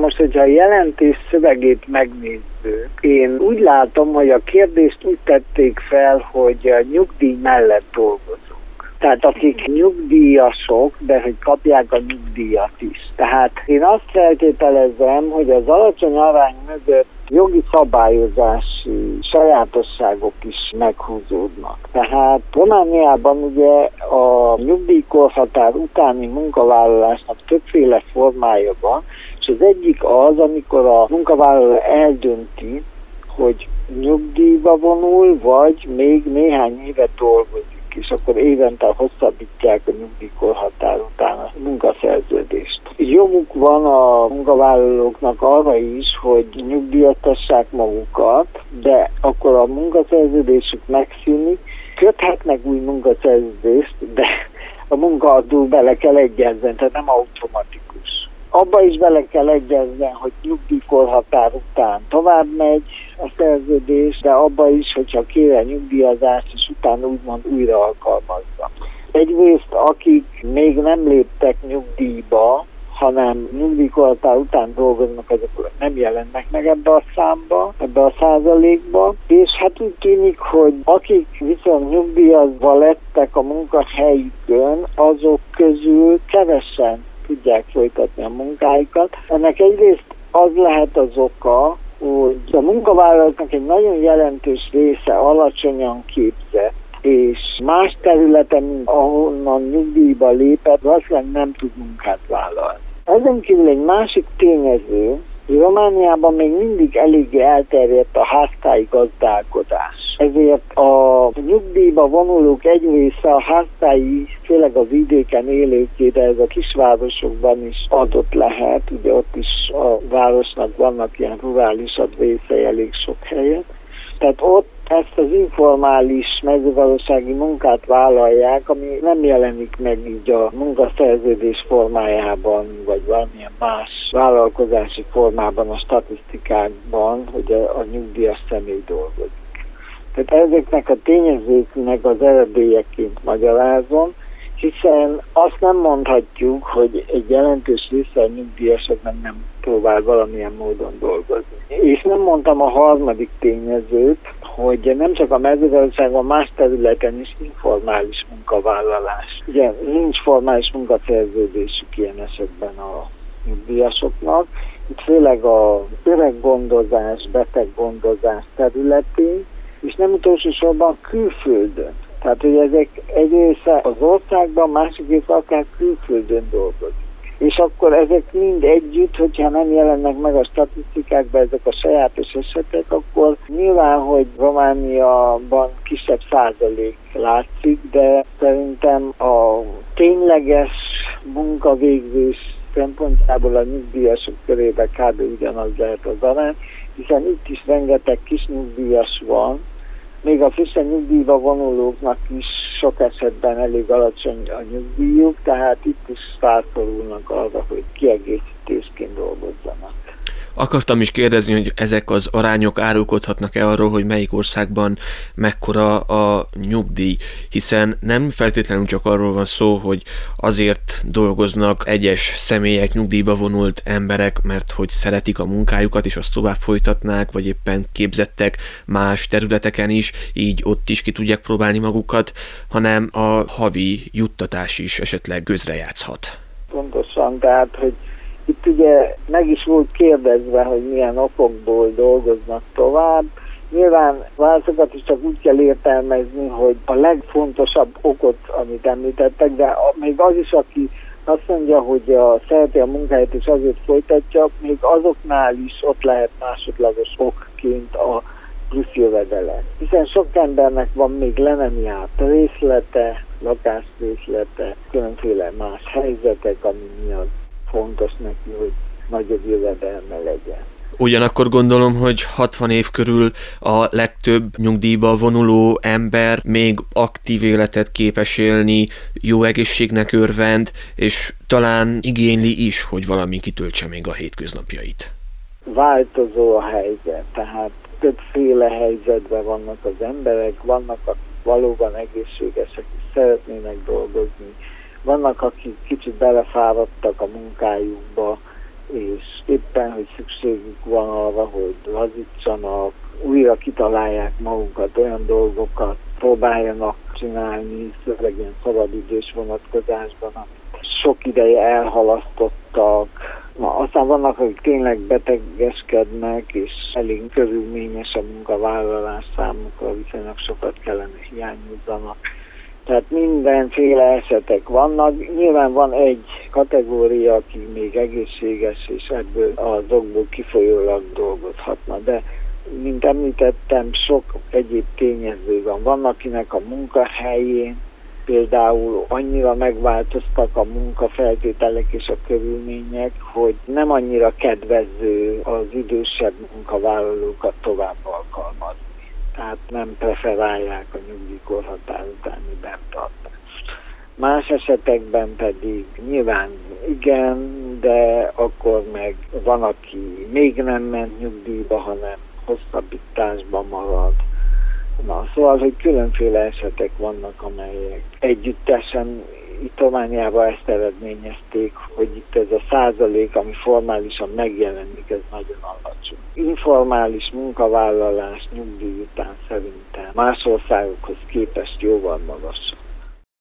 most, hogyha a jelentés szövegét megnézzük, én úgy látom, hogy a kérdést úgy tették fel, hogy a nyugdíj mellett dolgozunk. Tehát akik nyugdíjasok, de hogy kapják a nyugdíjat is. Tehát én azt feltételezem, hogy az alacsony arány mögött jogi szabályozási sajátosságok is meghúzódnak. Tehát Romániában ugye a nyugdíjkorhatár utáni munkavállalásnak többféle formája van, és az egyik az, amikor a munkavállaló eldönti, hogy nyugdíjba vonul, vagy még néhány évet dolgozik, és akkor évente hosszabbítják a nyugdíjkorhatár után a munkaszerződést. Joguk van a munkavállalóknak arra is, hogy nyugdíjaztassák magukat, de akkor a munkaszerződésük megszűnik, köthetnek új munkaszerződést, de a munkaadó bele kell egyezzen, tehát nem automatikus. Abba is bele kell egyezzen, hogy nyugdíjkorhatár után tovább megy a szerződés, de abba is, hogyha kér a nyugdíjazást, és utána úgymond újra alkalmazza. Egyrészt, akik még nem léptek nyugdíjba, hanem nyugdíjkorhatár után dolgoznak, azok nem jelennek meg ebbe a számba, ebbe a százalékba, és hát úgy tűnik, hogy akik viszont nyugdíjazva lettek a munkahelyükön, azok közül kevesen tudják folytatni a munkáikat. Ennek egyrészt az lehet az oka, hogy a munkavállalóknak egy nagyon jelentős része alacsonyan képzett, és más területen, mint ahonnan nyugdíjba lépett, valószínűleg nem tud munkát vállalni. Ezen kívül egy másik tényező, hogy Romániában még mindig eléggé elterjedt a háztáji gazdálkodás. Ezért a nyugdíjba vonulók egy része a háztáji, főleg a vidéken élőké, de ez a kisvárosokban is adott lehet. Ugye ott is a városnak vannak ilyen rurálisabb részei elég sok helyen. Tehát ott ezt az informális mezőgazdasági munkát vállalják, ami nem jelenik meg így a munkaszerződés formájában, vagy valamilyen más vállalkozási formában a statisztikákban, hogy a nyugdíjas személy dolgozik. Tehát ezeknek a tényezőknek az eredélyeként magyarázom, hiszen azt nem mondhatjuk, hogy egy jelentős része a nyugdíjasoknak nem próbál valamilyen módon dolgozni. És nem mondtam a harmadik tényezőt, hogy nem csak a mezőgazdaságban, más területen is informális munkavállalás. Ugye nincs formális munkaszerződésük ilyen esetben a nyugdíjasoknak. Itt főleg a öreggondozás, beteggondozás területén, és nem utolsó sorban külföldön. Tehát, hogy ezek egy része az országban, másik része akár külföldön dolgozik. És akkor ezek mind együtt, hogyha nem jelennek meg a statisztikákban ezek a sajátos esetek, akkor nyilván, hogy Romániában kisebb százalék látszik, de szerintem a tényleges munkavégzés szempontjából a nyugdíjasok körében kb. Ugyanaz lehet az arány, hiszen itt is rengeteg kis nyugdíjas van, még a frissen nyugdíjba vonulóknak is sok esetben elég alacsony a nyugdíjuk, tehát itt is rászorulnak arra, hogy kiegészítésként dolgozzanak. Akartam is kérdezni, hogy ezek az arányok árulkodhatnak-e arról, hogy melyik országban mekkora a nyugdíj, hiszen nem feltétlenül csak arról van szó, hogy azért dolgoznak egyes személyek, nyugdíjba vonult emberek, mert hogy szeretik a munkájukat, és azt tovább folytatnák, vagy éppen képzettek más területeken is, így ott is ki tudják próbálni magukat, hanem a havi juttatás is esetleg közrejátszhat. Pontosan, tehát, hogy itt ugye meg is volt kérdezve, hogy milyen okokból dolgoznak tovább. Nyilván válaszokat is csak úgy kell értelmezni, hogy a legfontosabb okot, amit említettek, de még az is, aki azt mondja, hogy szereti a munkáját és azért folytatja, még azoknál is ott lehet másodlagos okként a plusz jövedelem. Hiszen sok embernek van még le nem járt részlete, lakásrészlete, különféle más helyzetek, ami miatt fontos neki, hogy nagyobb jövedelme legyen. Ugyanakkor gondolom, hogy 60 év körül a legtöbb nyugdíjba vonuló ember még aktív életet képes élni, jó egészségnek örvend, és talán igényli is, hogy valami kitöltse még a hétköznapjait. Változó a helyzet, tehát többféle helyzetben vannak az emberek, vannak, akik valóban egészségesek és szeretnének dolgozni, vannak, akik kicsit belefáradtak a munkájukba, és éppen, hogy szükségük van arra, hogy lazítsanak, újra kitalálják magukat, olyan dolgokat próbáljanak csinálni, főleg ilyen szabadidős vonatkozásban, amit sok ideje elhalasztottak. Aztán vannak, akik tényleg betegeskednek, és elég körülményes a munkavállalás számukra, viszonylag sokat kellene hiányozzanak. Tehát mindenféle esetek vannak. Nyilván van egy kategória, aki még egészséges, és ebből az okból kifolyólag dolgozhatna. De, mint említettem, sok egyéb tényező van. Van, akinek a munkahelyén például annyira megváltoztak a munkafeltételek és a körülmények, hogy nem annyira kedvező az idősebb munkavállalókat tovább alkalmazni. Tehát nem preferálják a nyugdíjkorhatár utáni benntartást. Más esetekben pedig nyilván igen, de akkor meg van, aki még nem ment nyugdíjba, hanem hosszabbításban marad. Szóval, hogy különféle esetek vannak, amelyek együttesen itt Romániában ezt eredményezték, hogy itt ez a százalék, ami formálisan megjelenik, ez nagyon alacsony. Informális munkavállalás nyugdíj után szerintem más országokhoz képest jóval magasabb.